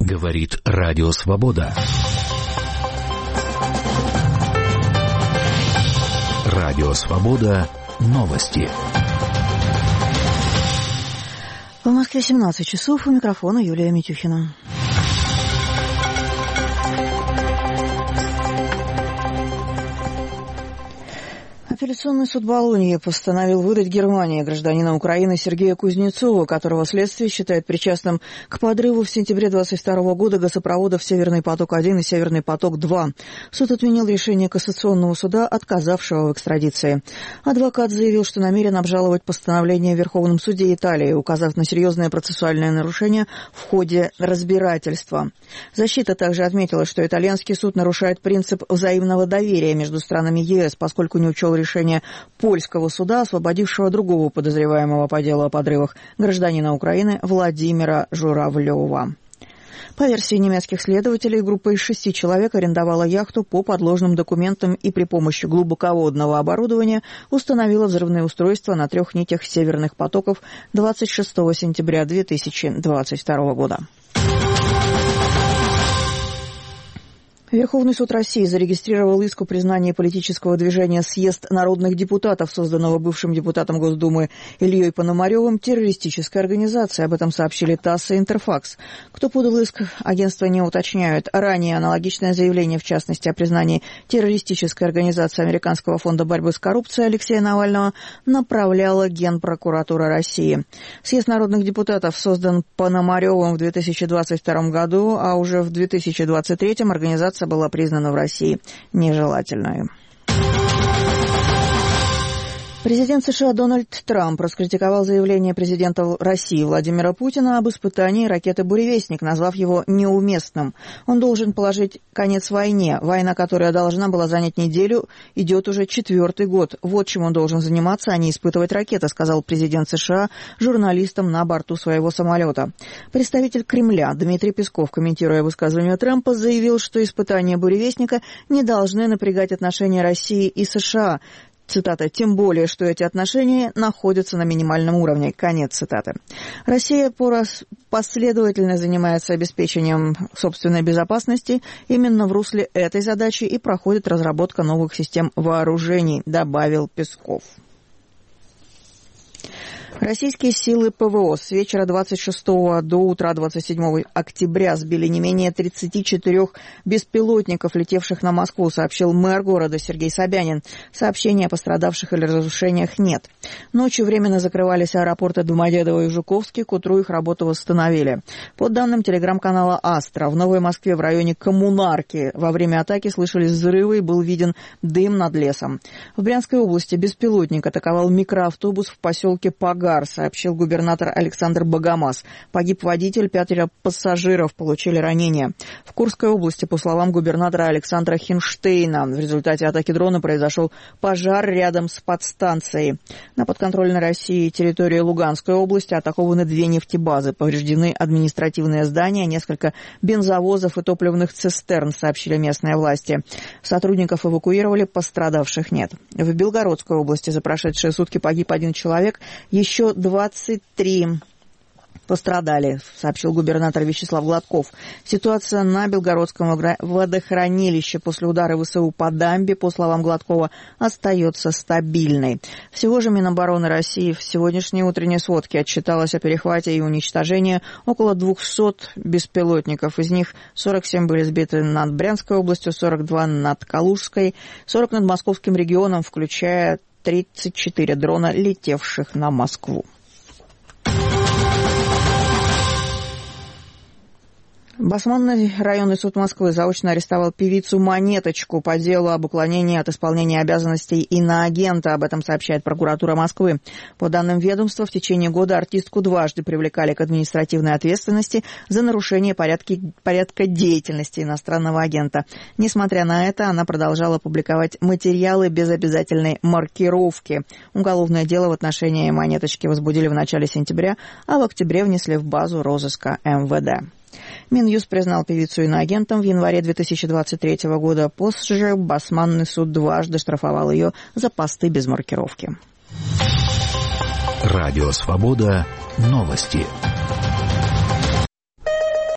Говорит Радио Свобода. Радио Свобода. Новости. В Москве 17 часов. У микрофона Юлия Митюхина. Апелляционный суд Болоньи постановил выдать Германии гражданина Украины Сергея Кузнецова, которого следствие считает причастным к подрыву в сентябре 2022 года газопроводов «Северный поток-1» и «Северный поток-2». Суд отменил решение Кассационного суда, отказавшего в экстрадиции. Адвокат заявил, что намерен обжаловать постановление в Верховном суде Италии, указав на серьезное процессуальное нарушение в ходе разбирательства. Защита также отметила, что итальянский суд нарушает принцип взаимного доверия между странами ЕС, поскольку не учел решение польского суда, освободившего другого подозреваемого по делу о подрывах, гражданина Украины Владимира Журавлева. По версии немецких следователей, группа из 6 человек арендовала яхту по подложным документам и при помощи глубоководного оборудования установила взрывные устройства на 3 нитях северных потоков 26 сентября 2022 года. Верховный суд России зарегистрировал иск о признании политического движения «Съезд народных депутатов», созданного бывшим депутатом Госдумы Ильей Пономаревым, террористической организацией. Об этом сообщили ТАСС и Интерфакс. Кто подал иск, агентство не уточняют. Ранее аналогичное заявление, в частности, о признании террористической организации Американского фонда борьбы с коррупцией Алексея Навального, направляла Генпрокуратура России. «Съезд народных депутатов» создан Пономаревым в 2022 году, а уже в 2023 организация была признана в России нежелательной. Президент США Дональд Трамп раскритиковал заявление президента России Владимира Путина об испытании ракеты «Буревестник», назвав его неуместным. Он должен положить конец войне. Война, которая должна была занять неделю, идет уже 4-й год. Вот чем он должен заниматься, а не испытывать ракеты, сказал президент США журналистам на борту своего самолета. Представитель Кремля Дмитрий Песков, комментируя высказывание Трампа, заявил, что испытания «Буревестника» не должны напрягать отношения России и США. Цитата, «тем более, что эти отношения находятся на минимальном уровне». Конец цитаты. Россия последовательно занимается обеспечением собственной безопасности. Именно в русле этой задачи и проходит разработка новых систем вооружений, добавил Песков. Российские силы ПВО с вечера 26 до утра 27 октября сбили не менее 34 беспилотников, летевших на Москву, сообщил мэр города Сергей Собянин. Сообщений о пострадавших или разрушениях нет. Ночью временно закрывались аэропорты Домодедово и Жуковский, к утру их работу восстановили. По данным телеграм-канала «Астра», в Новой Москве в районе Коммунарки во время атаки слышались взрывы и был виден дым над лесом. В Брянской области беспилотник атаковал микроавтобус в поселке Пагар, сообщил губернатор Александр Богомаз. Погиб водитель, 5 пассажиров получили ранения. В Курской области, по словам губернатора Александра Хинштейна, в результате атаки дрона произошел пожар рядом с подстанцией. На подконтрольной России территории Луганской области атакованы 2 нефтебазы. Повреждены административные здания, несколько бензовозов и топливных цистерн, сообщили местные власти. Сотрудников эвакуировали, пострадавших нет. В Белгородской области за прошедшие сутки погиб 1 человек, еще 23 пострадали, сообщил губернатор Вячеслав Гладков. Ситуация на Белгородском водохранилище после удара ВСУ по дамбе, по словам Гладкова, остается стабильной. Всего же Минобороны России в сегодняшней утренней сводке отчиталось о перехвате и уничтожении около 200 беспилотников. Из них 47 были сбиты над Брянской областью, 42 над Калужской, 40 над Московским регионом, включая 34 дрона, летевших на Москву. Басманный районный суд Москвы заочно арестовал певицу Монеточку по делу об уклонении от исполнения обязанностей иноагента. Об этом сообщает прокуратура Москвы. По данным ведомства, в течение года артистку дважды привлекали к административной ответственности за нарушение порядка деятельности иностранного агента. Несмотря на это, она продолжала публиковать материалы без обязательной маркировки. Уголовное дело в отношении Монеточки возбудили в начале сентября, а в октябре внесли в базу розыска МВД. Минюст признал певицу иноагентом в январе 2023 года. Позже Басманный суд дважды штрафовал ее за посты без маркировки. Радио Свобода. Новости.